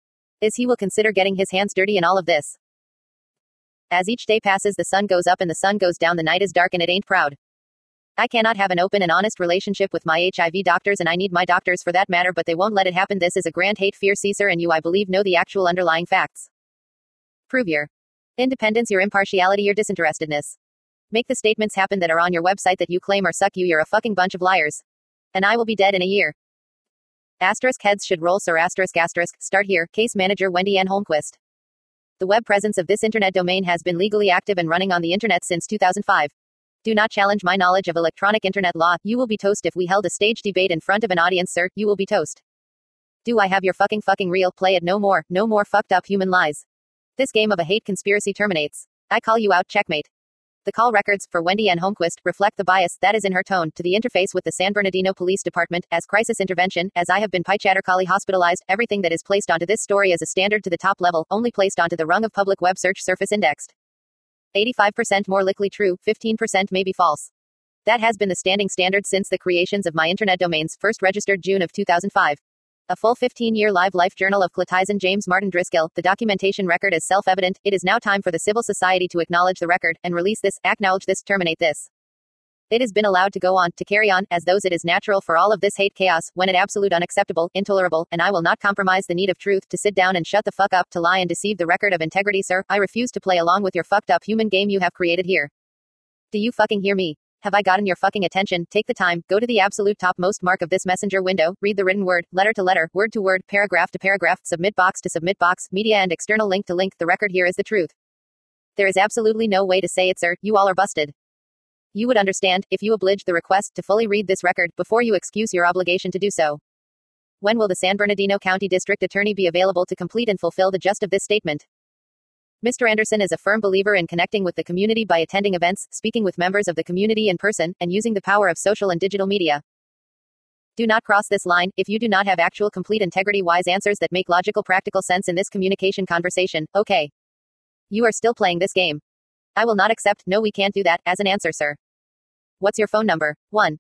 Is he will consider getting his hands dirty in all of this? As each day passes, the sun goes up and the sun goes down. The night is dark and it ain't proud. I cannot have an open and honest relationship with my HIV doctors, and I need my doctors for that matter, but they won't let it happen. This is a grand hate fear, Caesar, and you, I believe, know the actual underlying facts. Prove your independence, your impartiality, your disinterestedness. Make the statements happen that are on your website that you claim are suck you. You're a fucking bunch of liars. And I will be dead in a year. Asterisk heads should roll, sir. Asterisk. Start here. Case manager Wendy Ann Holmquist. The web presence of this internet domain has been legally active and running on the internet since 2005. Do not challenge my knowledge of electronic internet law. You will be toast if we held a stage debate in front of an audience, sir. You will be toast. Do I have your fucking reel? Play it. No more fucked up human lies. This game of a hate conspiracy terminates. I call you out. Checkmate. The call records for Wendy Ann Holmquist reflect the bias that is in her tone to the interface with the San Bernardino Police Department as crisis intervention, as I have been Chattercollie hospitalized. Everything that is placed onto this story is a standard to the top level, only placed onto the rung of public web search surface indexed. 85% more likely true, 15% maybe false. That has been the standing standard since the creations of my internet domains, first registered June of 2005. A full 15-year live life journal of Cletizen James Martin Driscoll. The documentation record is self-evident. It is now time for the civil society to acknowledge the record, and release this, acknowledge this, terminate this. It has been allowed to go on, to carry on, as though it is natural for all of this hate chaos, when it absolute unacceptable, intolerable, and I will not compromise the need of truth, to sit down and shut the fuck up, to lie and deceive the record of integrity, sir. I refuse to play along with your fucked up human game you have created here. Do you fucking hear me? Have I gotten your fucking attention? Take the time, go to the absolute topmost mark of this messenger window, read the written word, letter to letter, word to word, paragraph to paragraph, submit box to submit box, media and external link to link. The record here is the truth. There is absolutely no way to say it, sir. You all are busted. You would understand, if you obliged the request to fully read this record, before you excuse your obligation to do so. When will the San Bernardino County District Attorney be available to complete and fulfill the gist of this statement? Mr. Anderson is a firm believer in connecting with the community by attending events, speaking with members of the community in person, and using the power of social and digital media. Do not cross this line. If you do not have actual, complete, integrity-wise answers that make logical, practical sense in this communication conversation, okay. You are still playing this game. I will not accept, no, we can't do that, as an answer, sir. What's your phone number? 1.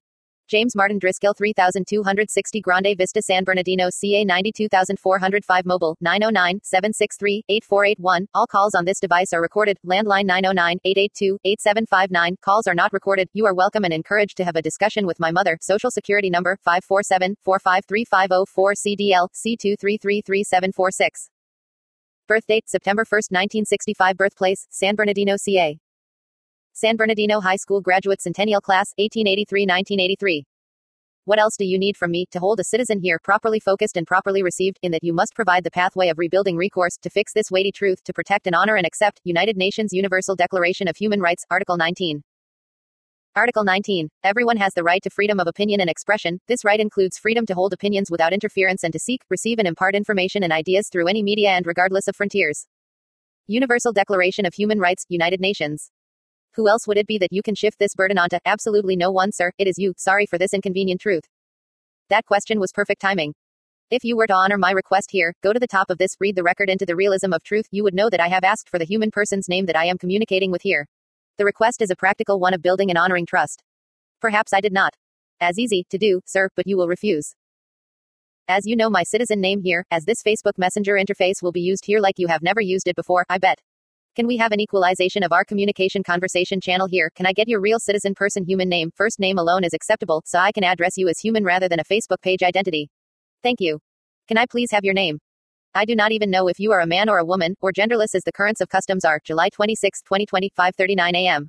James Martin Driscoll 3260 Grande Vista San Bernardino CA 92405 Mobile 909-763-8481. All calls on this device are recorded. Landline 909-882-8759. Calls are not recorded. You are welcome and encouraged to have a discussion with my mother. Social Security number 547-453-504 CDL C2333746. Birth date September 1, 1965. Birthplace San Bernardino CA. San Bernardino High School Graduate Centennial Class 1883-1983. What else do you need from me to hold a citizen here properly focused and properly received, in that you must provide the pathway of rebuilding recourse to fix this weighty truth, to protect and honor and accept United Nations Universal Declaration of Human Rights, Article 19. Article 19. Everyone has the right to freedom of opinion and expression. This right includes freedom to hold opinions without interference and to seek, receive and impart information and ideas through any media and regardless of frontiers. Universal Declaration of Human Rights, United Nations. Who else would it be that you can shift this burden onto? Absolutely no one, sir. It is you. Sorry for this inconvenient truth. That question was perfect timing. If you were to honor my request here, go to the top of this, read the record into the realism of truth, you would know that I have asked for the human person's name that I am communicating with here. The request is a practical one of building and honoring trust. Perhaps I did not. As easy to do, sir, but you will refuse. As you know my citizen name here, as this Facebook Messenger interface will be used here like you have never used it before, I bet. Can we have an equalization of our communication conversation channel here? Can I get your real citizen person human name? First name alone is acceptable, so I can address you as human rather than a Facebook page identity. Thank you. Can I please have your name? I do not even know if you are a man or a woman, or genderless as the currents of customs are. July 26, 2020, 5:39 a.m.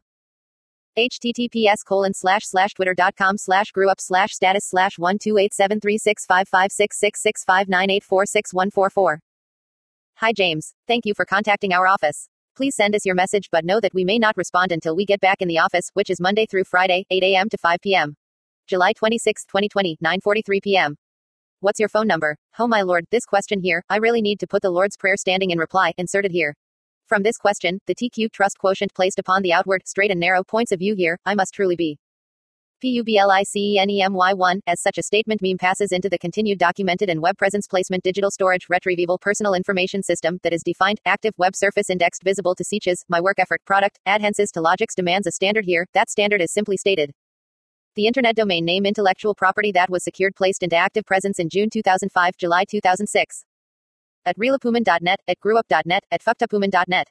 https://twitter.com/grew up/status/1287365566659846144. Hi James. Thank you for contacting our office. Please send us your message, but know that we may not respond until we get back in the office, which is Monday through Friday, 8 a.m. to 5 p.m. July 26, 2020, 9:43 p.m. What's your phone number? Oh my lord, this question here, I really need to put the Lord's Prayer standing in reply, inserted here. From this question, the TQ trust quotient placed upon the outward, straight and narrow points of view here, I must truly be. PUBLICENEMY1, as such a statement meme passes into the continued documented and web presence placement digital storage retrievable personal information system that is defined, active, web surface indexed visible to seaches, my work effort, product, adhenses to Logix demands a standard here, that standard is simply stated. The Internet domain name intellectual property that was secured placed into active presence in June 2005, July 2006. At realapuman.net, at grewup.net, at fuckedupuman.net.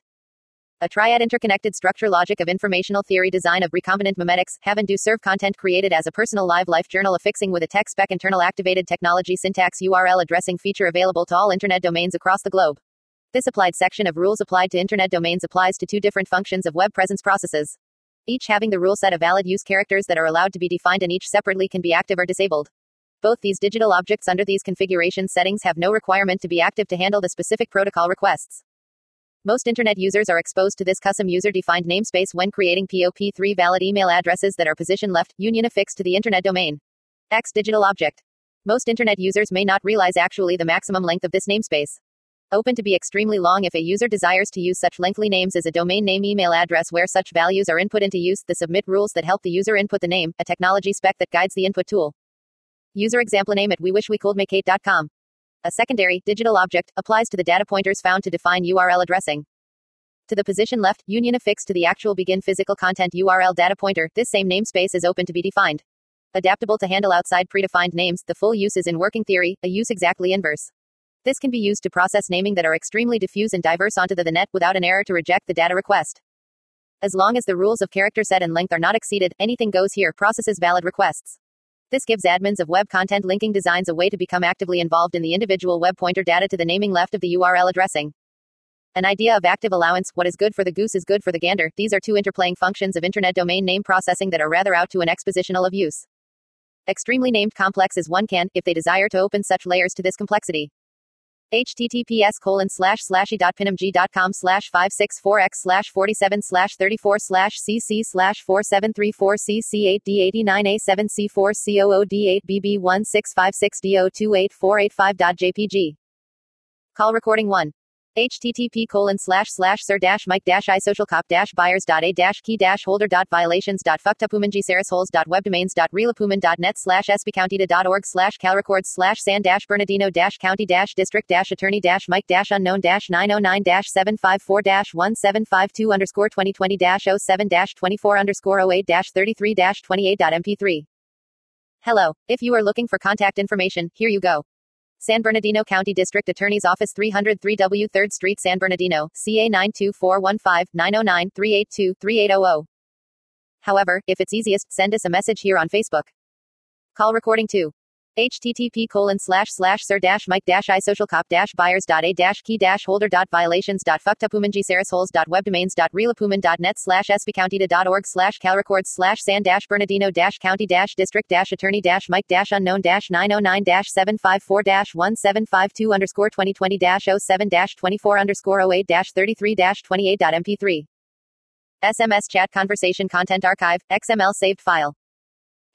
A triad interconnected structure logic of informational theory design of recombinant memetics, have and do serve content created as a personal live life journal affixing with a tech spec internal activated technology syntax URL addressing feature available to all Internet domains across the globe. This applied section of rules applied to Internet domains applies to two different functions of web presence processes. Each having the rule set of valid use characters that are allowed to be defined and each separately can be active or disabled. Both these digital objects under these configuration settings have no requirement to be active to handle the specific protocol requests. Most Internet users are exposed to this custom user-defined namespace when creating POP3 valid email addresses that are position left, union affixed to the Internet domain. X digital object. Most Internet users may not realize actually the maximum length of this namespace. Open to be extremely long if a user desires to use such lengthy names as a domain name email address where such values are input into use, the submit rules that help the user input the name, a technology spec that guides the input tool. User example name at wewishwecoldmake8.com. A secondary, digital object, applies to the data pointers found to define URL addressing. To the position left, union affixed to the actual begin physical content URL data pointer, this same namespace is open to be defined. Adaptable to handle outside predefined names, the full use is in working theory, a use exactly inverse. This can be used to process naming that are extremely diffuse and diverse onto the net without an error to reject the data request. As long as the rules of character set and length are not exceeded, anything goes here processes valid requests. This gives admins of web content linking designs a way to become actively involved in the individual web pointer data to the naming left of the URL addressing. An idea of active allowance, what is good for the goose is good for the gander. These are two interplaying functions of Internet domain name processing that are rather out to an expositional of use. Extremely named complex is one can, if they desire to open such layers to this complexity. https://c.com/564x/4734cc/4734cc8d89A7C4C0OD8BB16560284885.jpg. Call recording 1. http://sir-mike-key-holder.violations.fucktopumang-souls.webdomains.realapuman.net/sbcounty-org/calrecords/san-bernardino-county-district-attorney-mike-unknown-99544-17521_2020-07-24_8-33-20.mp3. Hello. If you are looking for contact information, here you go. San Bernardino County District Attorney's Office 303 W 3rd Street, San Bernardino, CA 92415-909-382-3800. However, if it's easiest, send us a message here on Facebook. Call recording to http://sir-mike-icosocop-buyers.a-key-holder.violations.real-puman.net/sbcounty-org/calrecords/san-bernardino-county-district-attorney-mike-on-known-99754-1750_score2020-07-24_8-33-28.mp3. SMS chat conversation content archive, XML saved file.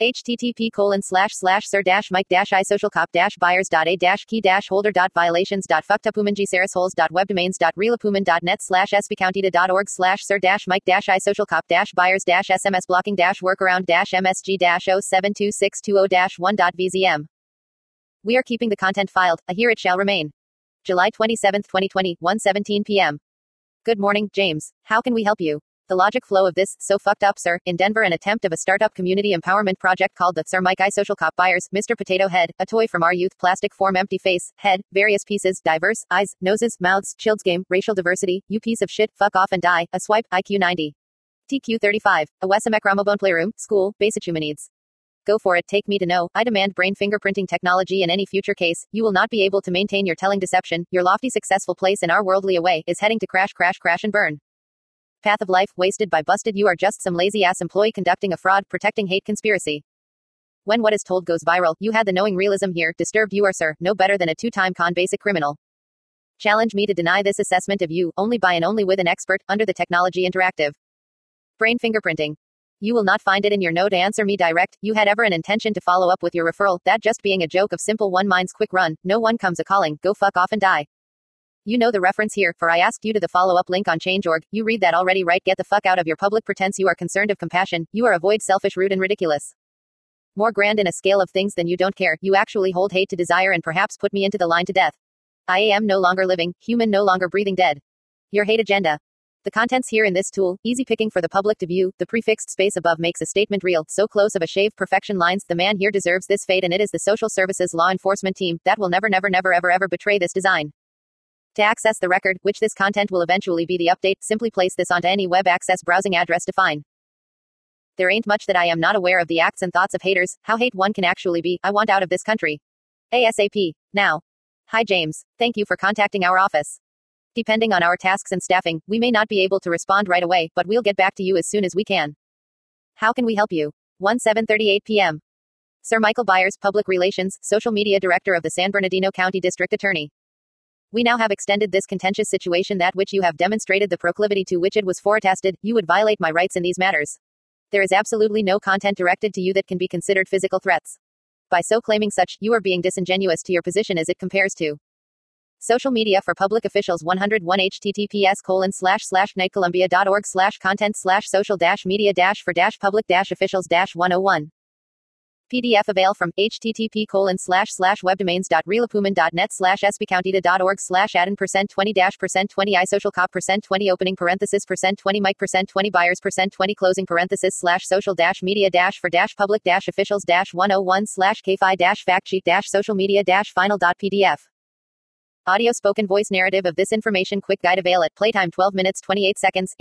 http://sir-mike-isocialcop-buyers.a-key-holder.violations.fucktapumangserious-holes.webdomains.realapuman.net/sbcounty.org/sir-mike-isocialcop-buyers-SMS blocking-workaround-MS-G-07260-1.vzm. We are keeping the content filed. Here it shall remain. July 27, 2020, 1:17 p.m. Good morning, James. How can we help you? The logic flow of this, so fucked up, sir, in Denver, an attempt of a startup community empowerment project called the Sir Mike Isocial Buyers, Mr. Potato Head, a toy from our youth, plastic form, empty face, head, various pieces, diverse, eyes, noses, mouths, child's game, racial diversity, you piece of shit, fuck off and die, a swipe, IQ 90. TQ 35, a Wesamek Ramobone playroom, school, basic human needs. Go for it, take me to know, I demand brain fingerprinting technology in any future case, you will not be able to maintain your telling deception, your lofty successful place in our worldly away, is heading to crash and burn. Path of life, wasted by busted, you are just some lazy-ass employee conducting a fraud, protecting hate conspiracy. When what is told goes viral, you had the knowing realism here, disturbed you are, sir, no better than a two-time con basic criminal. Challenge me to deny this assessment of you, only by and only with an expert, under the technology interactive. Brain fingerprinting. You will not find it in your no to answer me direct, you had ever an intention to follow up with your referral, that just being a joke of simple one mind's quick run, no one comes a calling, go fuck off and die. You know the reference here, for I asked you to the follow-up link on Change.org, you read that already, right? Get the fuck out of your public pretense, you are concerned of compassion, you are avoid selfish, rude and ridiculous. More grand in a scale of things than you don't care, you actually hold hate to desire and perhaps put me into the line to death. I am no longer living, human no longer breathing, dead. Your hate agenda. The contents here in this tool, easy picking for the public to view, the prefixed space above makes a statement real, so close of a shave perfection lines, the man here deserves this fate and it is the social services law enforcement team, that will never ever betray this design. To access the record, which this content will eventually be the update, simply place this onto any web access browsing address defined. There ain't much that I am not aware of the acts and thoughts of haters, how hate one can actually be, I want out of this country. ASAP. Now. Hi James, thank you for contacting our office. Depending on our tasks and staffing, we may not be able to respond right away, but we'll get back to you as soon as we can. How can we help you? 7:38 p.m. Sir Michael Byers, Public Relations, Social Media Director of the San Bernardino County District Attorney. We now have extended this contentious situation that which you have demonstrated the proclivity to which it was forecasted, you would violate my rights in these matters. There is absolutely no content directed to you that can be considered physical threats. By so claiming such, you are being disingenuous to your position as it compares to social media for public officials 101 https://knightcolumbia.org/content/social-media-for-public-officials-101 PDF avail from http://webdomains.realapuman.net/sbcounty.org/admin%20%20 isocialcop%20 opening parenthesis %20 mic%20 buyers %20 closing parenthesis /social-media-for-public-officials-101/kfi-factsheet-social media-final.pdf. Audio spoken voice narrative of this information quick guide avail at playtime 12 minutes 28 seconds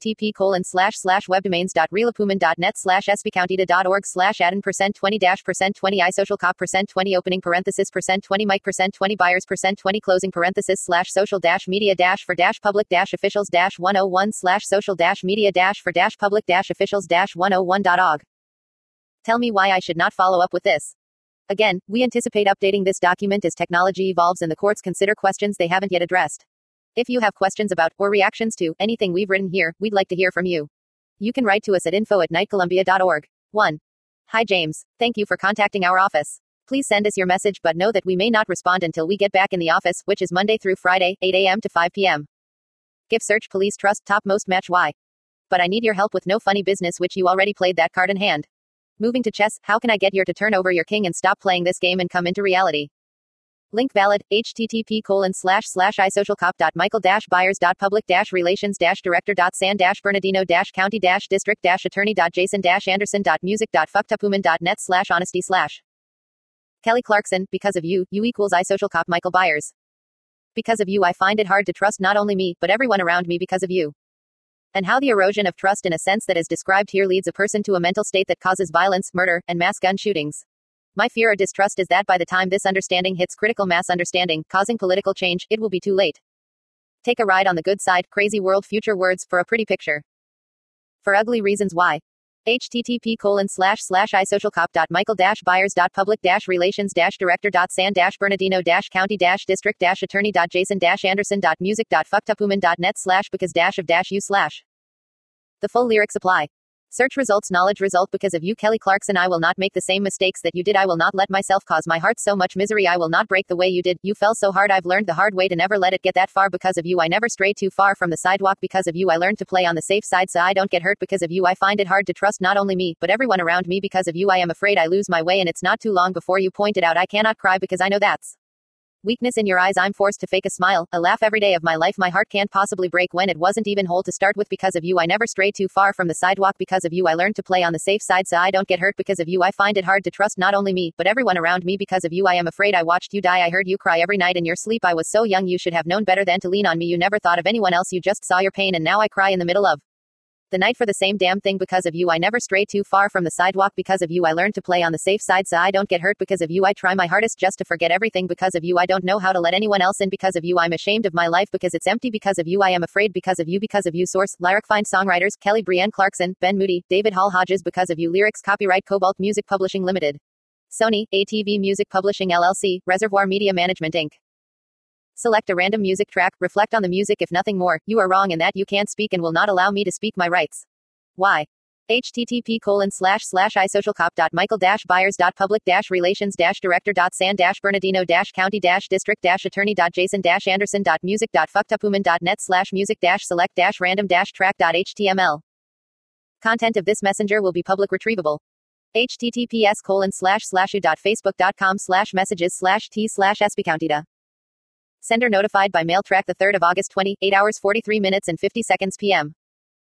http://webdomains.realapuman.net/sbcounty.org/admin%20%20 isocialcop%20 opening parenthesis %20 mic%20 buyers %20 closing parenthesis /social-media-for-public-officials-101/social-media-for-public-officials-101.org. Tell me why I should not follow up with this. Again, we anticipate updating this document as technology evolves and the courts consider questions they haven't yet addressed. If you have questions about, or reactions to, anything we've written here, we'd like to hear from you. You can write to us at info@knightcolumbia.org. 1. Hi James, thank you for contacting our office. Please send us your message but know that we may not respond until we get back in the office, which is Monday through Friday, 8 a.m. to 5 p.m. GIF search police trust topmost match Y. But I need your help with no funny business which you already played that card in hand. Moving to chess, how can I get you to turn over your king and stop playing this game and come into reality? Link valid. http://isocialcop.michael-byers.public-relations-director.san-bernardino-county-district-attorney-jason-anderson.music.fucked-up-woman.net/honesty/. Kelly Clarkson, because of you equals isocialcop Michael Byers. Because of you I find it hard to trust not only me, but everyone around me because of you. And how the erosion of trust in a sense that is described here leads a person to a mental state that causes violence, murder, and mass gun shootings. My fear or distrust is that by the time this understanding hits critical mass understanding, causing political change, it will be too late. Take a ride on the good side, crazy world future words, for a pretty picture. For ugly reasons why. http://isocialcop.michael-byers.public-relations-director.san-bernardino-county-district-attorney.jason-anderson.music.fucked-up-woman.net/because of the full lyrics apply. Search results knowledge result because of you Kelly Clarkson I will not make the same mistakes that you did I will not let myself cause my heart so much misery I will not break the way you did you fell so hard I've learned the hard way to never let it get that far because of you I never stray too far from the sidewalk because of you I learned to play on the safe side so I don't get hurt because of you I find it hard to trust not only me but everyone around me because of you I am afraid I lose my way and it's not too long before you point it out I cannot cry because I know that's weakness in your eyes I'm forced to fake a smile, a laugh every day of my life my heart can't possibly break when it wasn't even whole to start with because of you I never stray too far from the sidewalk because of you I learned to play on the safe side so I don't get hurt because of you I find it hard to trust not only me, but everyone around me because of you I am afraid I watched you die I heard you cry every night in your sleep I was so young you should have known better than to lean on me you never thought of anyone else you just saw your pain and now I cry in the middle of the night for the same damn thing because of you I never stray too far from the sidewalk because of you I learned to play on the safe side so I don't get hurt because of you I try my hardest just to forget everything because of you I don't know how to let anyone else in because of you I'm ashamed of my life because it's empty because of you I am afraid because of you source lyric find songwriters Kelly Brienne Clarkson Ben Moody David Hall Hodges because of you lyrics copyright Cobalt Music Publishing Limited Sony ATV Music Publishing LLC Reservoir Media Management Inc. Select a random music track, reflect on the music if nothing more, you are wrong in that you can't speak and will not allow me to speak my rights. Why? http://isocialcop.michael-byers.public-relations-director.san-bernardino-county-district-attorney-jason-anderson.music.fucked-up-woman.net/music-select-random-track.html. Content of this messenger will be public retrievable. https://u.facebook.com/messages/t/sbcountida. Sender notified by mail track the 3rd of August 20, 8 hours 43 minutes and 50 seconds p.m.